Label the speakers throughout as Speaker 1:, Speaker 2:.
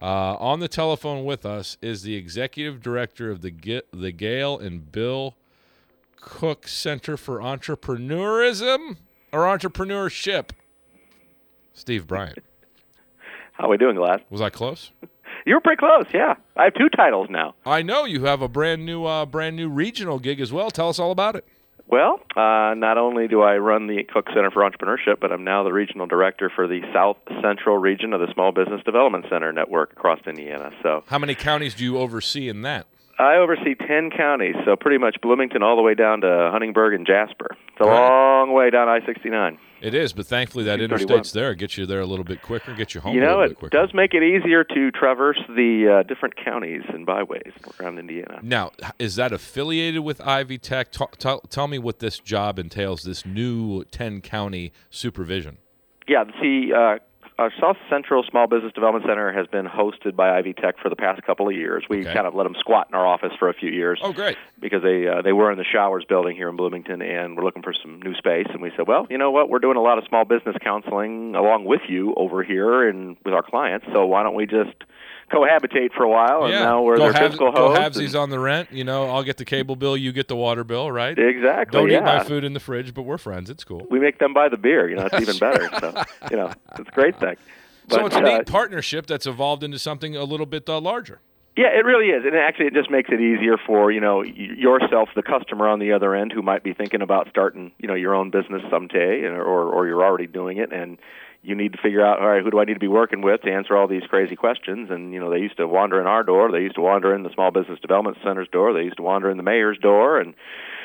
Speaker 1: On the telephone with us is the executive director of the Gail and Bill Cook Center for Entrepreneurism or Entrepreneurship, Steve Bryant.
Speaker 2: How are we doing, Glass?
Speaker 1: Was I close?
Speaker 2: You were pretty close, yeah. I have 2 titles now.
Speaker 1: I know you have a brand new regional gig as well. Tell us all about it.
Speaker 2: Well, not only do I run the Cook Center for Entrepreneurship, but I'm now the regional director for the South Central region of the Small Business Development Center network across Indiana. So,
Speaker 1: how many counties do you oversee in that?
Speaker 2: I oversee 10 counties, so pretty much Bloomington all the way down to Huntingburg and Jasper. It's a long way down I-69.
Speaker 1: It is, but thankfully that interstate's there. It gets you there a little bit quicker, gets you home a little bit quicker.
Speaker 2: It does make it easier to traverse the different counties and byways around Indiana.
Speaker 1: Now, is that affiliated with Ivy Tech? Tell me what this job entails, this new 10-county supervision.
Speaker 2: Yeah, see, our South Central Small Business Development Center has been hosted by Ivy Tech for the past couple of years. We kind of let them squat in our office for a few years.
Speaker 1: Oh, great.
Speaker 2: Because they were in the Showers building here in Bloomington, and we're looking for some new space. And we said, well, you know what? We're doing a lot of small business counseling along with you over here and with our clients, so why don't we just cohabitate for a while, and now we're their physical host.
Speaker 1: Go halvesies on the rent. You know, I'll get the cable bill, you get the water bill, right?
Speaker 2: Exactly.
Speaker 1: Don't eat my food in the fridge, but we're friends. It's cool.
Speaker 2: We make them buy the beer. You know, it's even better. So, you know, it's a great thing.
Speaker 1: So it's a neat partnership that's evolved into something a little bit larger.
Speaker 2: Yeah, it really is, and actually, it just makes it easier for yourself, the customer on the other end, who might be thinking about starting your own business someday, or you're already doing it, and you need to figure out, all right, who do I need to be working with to answer all these crazy questions? And they used to wander in our door, they used to wander in the Small Business Development Center's door, they used to wander in the mayor's door, and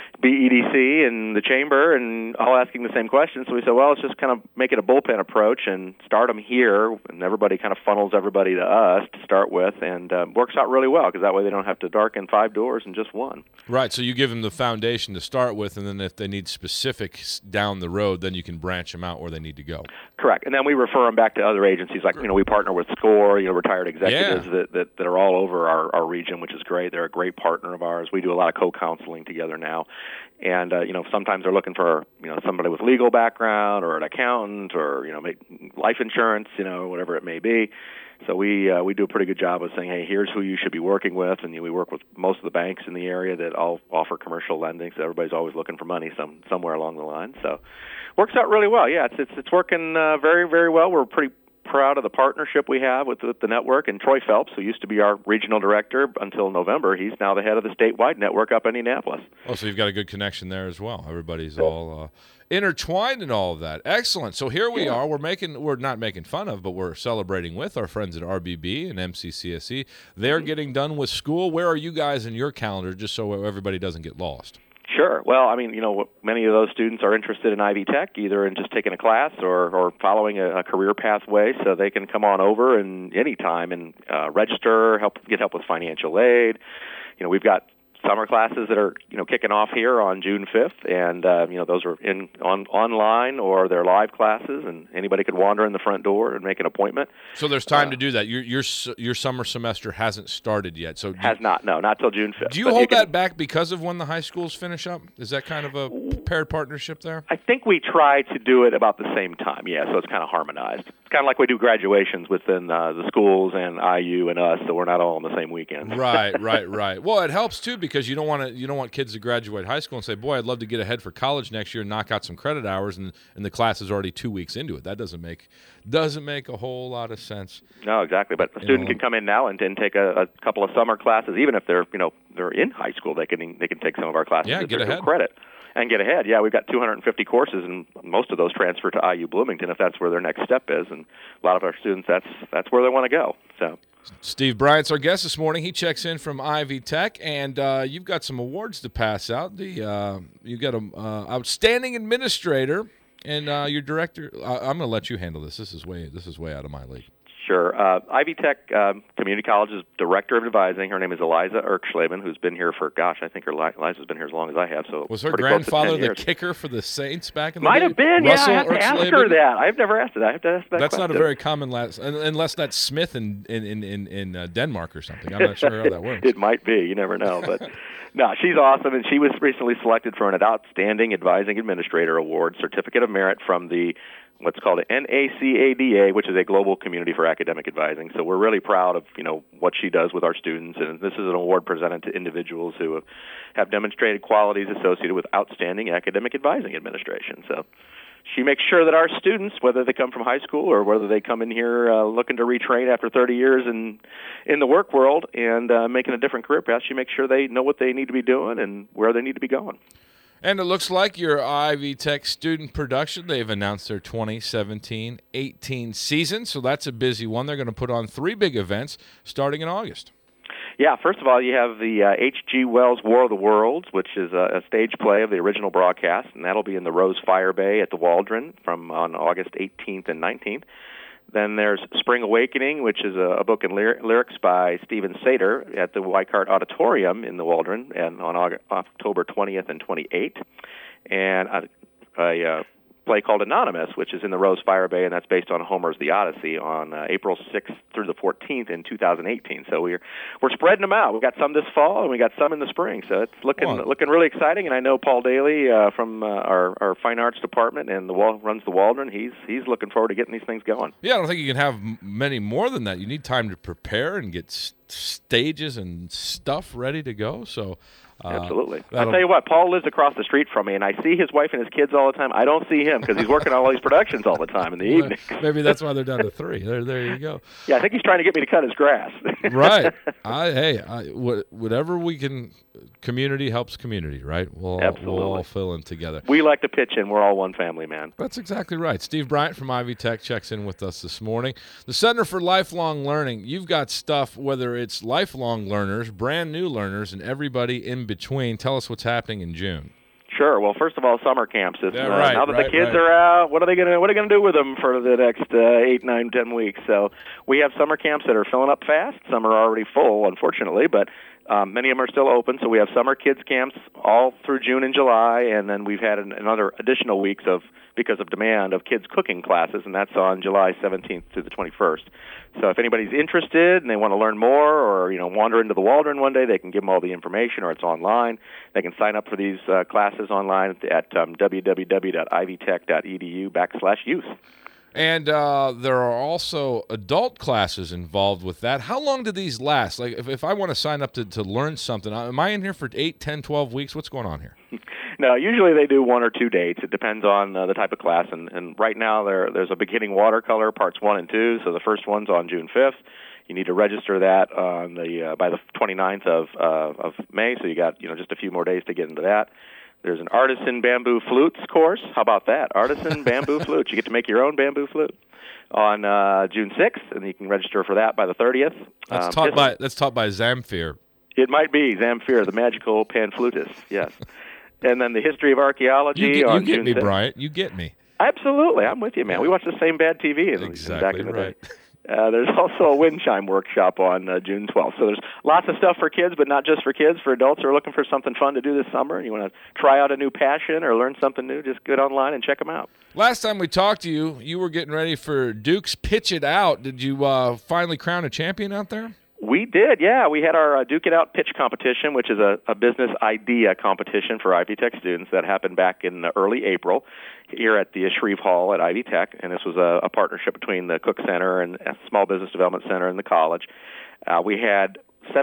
Speaker 2: BEDC and the chamber, and all asking the same questions. So we said, well, let's just kind of make it a bullpen approach and start them here, and everybody kind of funnels everybody to us to start with, and works out really well, because that way they don't have to darken 5 doors in just one.
Speaker 1: Right, so you give them the foundation to start with, and then if they need specifics down the road, then you can branch them out where they need to go.
Speaker 2: Correct, and then we refer them back to other agencies, like, we partner with SCORE, retired executives that are all over our region, which is great. They're a great partner of ours. We do a lot of co-counseling together now. And, sometimes they're looking for, somebody with legal background or an accountant or, life insurance, whatever it may be. So we do a pretty good job of saying, hey, here's who you should be working with. And we work with most of the banks in the area that all offer commercial lending. So everybody's always looking for money somewhere along the line. So works out really well. Yeah, it's working very, very well. We're pretty proud of the partnership we have with the network. And Troy Phelps, who used to be our regional director until November, he's now the head of the statewide network up in Indianapolis.
Speaker 1: Oh, so you've got a good connection there as well. Everybody's all intertwined in all of that. Excellent. So here we are. We're not making fun of, but we're celebrating with our friends at RBB and MCCSE. They're getting done with school. Where are you guys in your calendar, just so everybody doesn't get lost?
Speaker 2: Sure. Well, many of those students are interested in Ivy Tech, either in just taking a class or following a career pathway, so they can come on over any time and register, get help with financial aid. We've got summer classes that are kicking off here on June 5th, and those are online or they're live classes, and anybody could wander in the front door and make an appointment.
Speaker 1: So there's time to do that. Your summer semester hasn't started yet. So
Speaker 2: not till June 5th.
Speaker 1: Do you hold that back because of when the high schools finish up? Is that kind of a paired partnership there?
Speaker 2: I think we try to do it about the same time. Yeah, so it's kind of harmonized. It's kind of like we do graduations within the schools and IU and us, so we're not all on the same weekend.
Speaker 1: Right. Well, it helps too, because you don't want kids to graduate high school and say, boy, I'd love to get ahead for college next year and knock out some credit hours, and the class is already 2 weeks into it. That doesn't make a whole lot of sense.
Speaker 2: No, exactly. But a student can come in now and take a couple of summer classes, even if they're in high school. They can take some of our classes.
Speaker 1: Yeah, get ahead.
Speaker 2: Credit. And get ahead. Yeah, we've got 250 courses, and most of those transfer to IU Bloomington if that's where their next step is. And a lot of our students, that's where they want to go. So,
Speaker 1: Steve Bryant's our guest this morning. He checks in from Ivy Tech, and you've got some awards to pass out. You've got an outstanding administrator, and your director. I'm going to let you handle this. This is way out of my league.
Speaker 2: Sure. Ivy Tech Community College's Director of Advising, her name is Eliza Erkschleben, who's been here for, I think Eliza's been here as long as I have. So
Speaker 1: was her grandfather the kicker for the Saints back in the day?
Speaker 2: Might have been,
Speaker 1: Russell
Speaker 2: I have to ask her that. I've never asked it. I have to ask that
Speaker 1: That's
Speaker 2: question.
Speaker 1: Not a very common last, unless that's Smith in Denmark or something. I'm not sure how that works.
Speaker 2: It might be. You never know. But no, she's awesome, and she was recently selected for an Outstanding Advising Administrator Award, Certificate of Merit from the what's called an NACADA, which is a global community for academic advising. So we're really proud of what she does with our students, and this is an award presented to individuals who have demonstrated qualities associated with outstanding academic advising administration. So she makes sure that our students, whether they come from high school or whether they come in here looking to retrain after 30 years in the work world and making a different career path, she makes sure they know what they need to be doing and where they need to be going.
Speaker 1: And it looks like your Ivy Tech student production, they've announced their 2017-18 season, so that's a busy one. They're going to put on 3 big events starting in August.
Speaker 2: Yeah, first of all, you have the H.G. Wells War of the Worlds, which is a stage play of the original broadcast, and that'll be in the Rose Fire Bay at the Waldron on August 18th and 19th. Then there's Spring Awakening, which is a book and lyrics by Stephen Sater at the Weikart Auditorium in the Waldron and on October 20th and 28th. And a play called Anonymous, which is in the Rose Fire Bay, and that's based on Homer's The Odyssey on April 6th through the 14th in 2018. So we're spreading them out. We got some this fall, and we got some in the spring. So it's looking really exciting. And I know Paul Daly from our fine arts department and runs the Waldron. He's looking forward to getting these things going.
Speaker 1: Yeah, I don't think you can have many more than that. You need time to prepare and get stages and stuff ready to go. So.
Speaker 2: Absolutely. I'll tell you what, Paul lives across the street from me, and I see his wife and his kids all the time. I don't see him because he's working on all these productions all the time in the evening.
Speaker 1: Maybe that's why they're down to 3. There you go.
Speaker 2: Yeah, I think he's trying to get me to cut his grass.
Speaker 1: Right. Whatever we can, community helps community, right? We'll all fill in together.
Speaker 2: We like to pitch in. We're all one family, man.
Speaker 1: That's exactly right. Steve Bryant from Ivy Tech checks in with us this morning. The Center for Lifelong Learning, you've got stuff, whether it's lifelong learners, brand new learners, and everybody in between. Tell us what's happening in June.
Speaker 2: Sure. Well, first of all, summer camps. Now that the kids are out, what are they going to do with them for the next 8, 9, 10 weeks? So we have summer camps that are filling up fast. Some are already full, unfortunately, but many of them are still open. So we have summer kids camps all through June and July, and then we've had another additional weeks because of demand of kids cooking classes, and that's on July 17th through the 21st. So if anybody's interested and they want to learn more or wander into the Waldron one day, they can give them all the information, or it's online. They can sign up for these classes online at www.ivytech.edu/youth.
Speaker 1: And there are also adult classes involved with that. How long do these last? Like, if I want to sign up to learn something, am I in here for 8, 10, 12 weeks? What's going on here?
Speaker 2: No, usually they do 1 or 2 dates. It depends on the type of class. And right now there's a beginning watercolor, parts 1 and 2. So the first one's on June 5th. You need to register that on by the 29th of May. So you got just a few more days to get into that. There's an artisan bamboo flutes course. How about that? Artisan bamboo flutes. You get to make your own bamboo flute on June 6th, and you can register for that by the 30th.
Speaker 1: That's taught by Zamfir.
Speaker 2: It might be Zamfir, the magical pan flutist. Yes. And then the history of archaeology on June 6th. You get me,
Speaker 1: Bryant. You get me.
Speaker 2: Absolutely. I'm with you, man. We watch the same bad TV back in the day. There's also a wind chime workshop on June 12th. So there's lots of stuff for kids, but not just for kids. For adults who are looking for something fun to do this summer and you want to try out a new passion or learn something new, just get online and check them out.
Speaker 1: Last time we talked to you, you were getting ready for Duke's Pitch It Out. Did you finally crown a champion out there?
Speaker 2: We did, yeah. We had our Duke It Out pitch competition, which is a business idea competition for Ivy Tech students that happened back in early April here at the Shreve Hall at Ivy Tech, and this was a partnership between the Cook Center and Small Business Development Center and the college. We had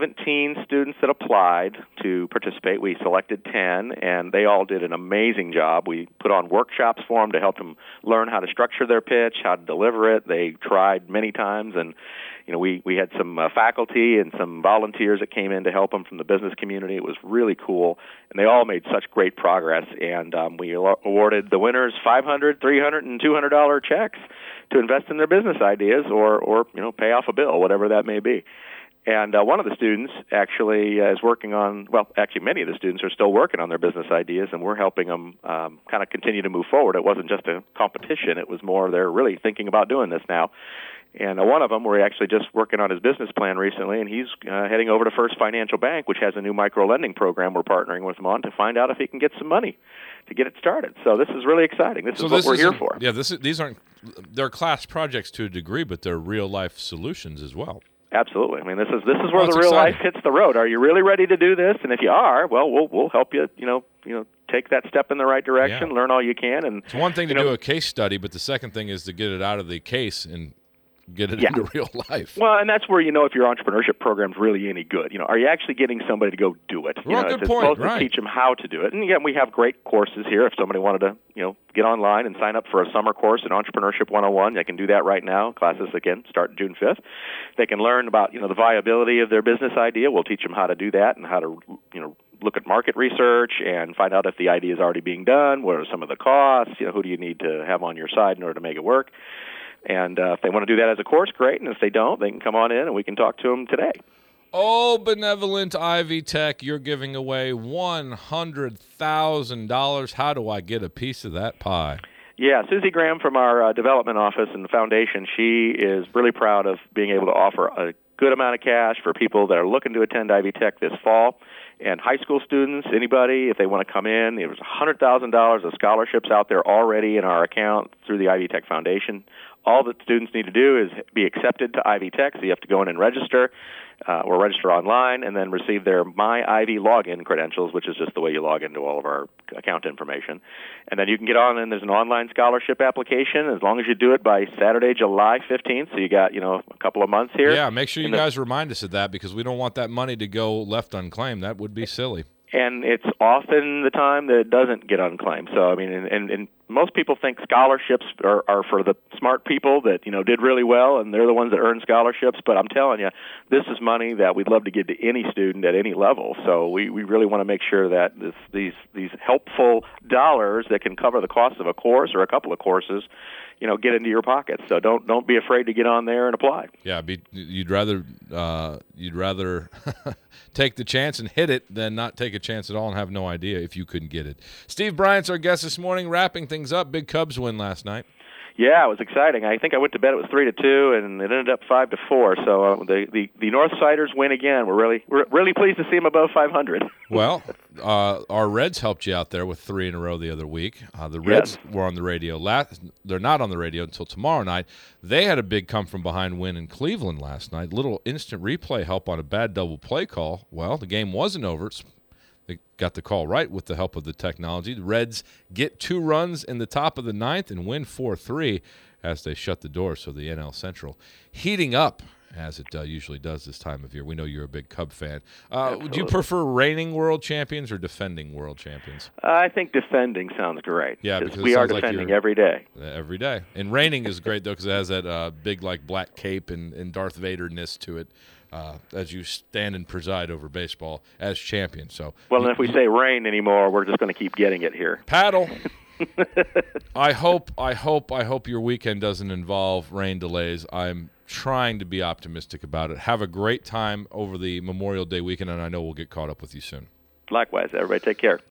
Speaker 2: 17 students that applied to participate. We selected 10, and they all did an amazing job. We put on workshops for them to help them learn how to structure their pitch, how to deliver it. They tried many times, and we had some faculty and some volunteers that came in to help them from the business community. It was really cool, and they all made such great progress. And we awarded the winners $500, $300, and $200 checks to invest in their business ideas or pay off a bill, whatever that may be. And one of the students actually is working on, many of the students are still working on their business ideas, and we're helping them kind of continue to move forward. It wasn't just a competition. It was more they're really thinking about doing this now. And one of them, we're actually just working on his business plan recently, and he's heading over to First Financial Bank, which has a new micro-lending program we're partnering with him on to find out if he can get some money to get it started. So this is really exciting. This is what we're here for.
Speaker 1: Yeah, these aren't – they're class projects to a degree, but they're real-life solutions as well.
Speaker 2: Absolutely. I mean, this is where the real life hits the road. Are you really ready to do this? And if you are, well, we'll help you, take that step in the right direction, learn all you can. And
Speaker 1: it's one thing to do a case study, but the second thing is to get it out of the case and get it into real life.
Speaker 2: Well, and that's where you know if your entrepreneurship program's really any good. Are you actually getting somebody to go do it?
Speaker 1: Good
Speaker 2: it's
Speaker 1: point.
Speaker 2: supposed to teach them how to do it. And again, we have great courses here. If somebody wanted to, get online and sign up for a summer course in Entrepreneurship 101, they can do that right now. Classes, again, start June 5th. They can learn about, the viability of their business idea. We'll teach them how to do that and how to, look at market research and find out if the idea is already being done. What are some of the costs? Who do you need to have on your side in order to make it work? And if they want to do that as a course, great. And if they don't, they can come on in and we can talk to them today.
Speaker 1: Oh, benevolent Ivy Tech, you're giving away $100,000. How do I get a piece of that pie?
Speaker 2: Yeah, Susie Graham from our development office and the foundation, she is really proud of being able to offer a good amount of cash for people that are looking to attend Ivy Tech this fall. And high school students, anybody, if they want to come in, there's $100,000 of scholarships out there already in our account through the Ivy Tech Foundation. All that students need to do is be accepted to Ivy Tech, so you have to go in and register or register online and then receive their My Ivy login credentials, which is just the way you log into all of our account information. And then you can get on, and there's an online scholarship application as long as you do it by Saturday, July 15th, so you got, a couple of months here.
Speaker 1: Yeah, make sure you guys remind us of that because we don't want that money to go left unclaimed. That would be silly.
Speaker 2: And it's often the time that it doesn't get unclaimed. So, I mean, and most people think scholarships are for the smart people that, did really well, and they're the ones that earn scholarships. But I'm telling you, this is money that we'd love to give to any student at any level. So we really want to make sure that these helpful dollars that can cover the cost of a course or a couple of courses, get into your pockets. So don't be afraid to get on there and apply.
Speaker 1: Yeah, you'd rather take the chance and hit it than not take a chance at all and have no idea if you couldn't get it. Steve Bryant's our guest this morning, wrapping things up. Big Cubs win last night.
Speaker 2: Yeah, it was exciting. I think I went to bed. It was 3-2, and it ended up 5-4. So the Northsiders win again. We're really pleased to see them above 500.
Speaker 1: Well, our Reds helped you out there with 3 in a row the other week. The Reds were on the radio. They're not on the radio until tomorrow night. They had a big come-from-behind win in Cleveland last night. Little instant replay help on a bad double play call. Well, the game wasn't over. They got the call right with the help of the technology. The Reds get 2 runs in the top of the 9th and win 4-3 as they shut the door. So the NL Central heating up as it usually does this time of year. We know you're a big Cub fan. Would you prefer reigning world champions or defending world champions?
Speaker 2: I think defending sounds great.
Speaker 1: Yeah, because
Speaker 2: we are defending every day.
Speaker 1: Every day. And reigning is great, though, because it has that big, black cape and Darth Vader-ness to it. As you stand and preside over baseball as champion. So,
Speaker 2: well, and if we say rain anymore, we're just going to keep getting it here.
Speaker 1: Paddle. I hope your weekend doesn't involve rain delays. I'm trying to be optimistic about it. Have a great time over the Memorial Day weekend, and I know we'll get caught up with you soon.
Speaker 2: Likewise, everybody take care.